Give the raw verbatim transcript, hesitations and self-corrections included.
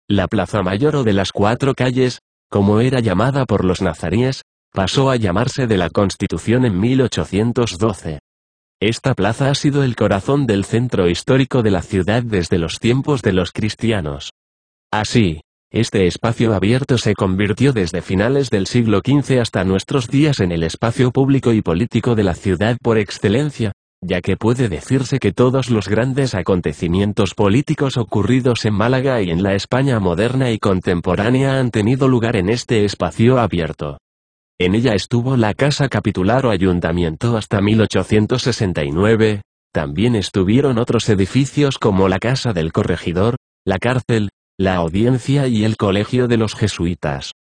La Plaza Mayor o de las Cuatro Calles, como era llamada por los nazaríes, pasó a llamarse de la Constitución en mil ochocientos doce. Esta plaza ha sido el corazón del centro histórico de la ciudad desde los tiempos de los cristianos. Así, este espacio abierto se convirtió desde finales del siglo quince hasta nuestros días en el espacio público y político de la ciudad por excelencia, ya que puede decirse que todos los grandes acontecimientos políticos ocurridos en Málaga y en la España moderna y contemporánea han tenido lugar en este espacio abierto. En ella estuvo la Casa Capitular o Ayuntamiento hasta mil ochocientos sesenta y nueve, también estuvieron otros edificios como la Casa del Corregidor, la Cárcel, la Audiencia y el Colegio de los Jesuitas.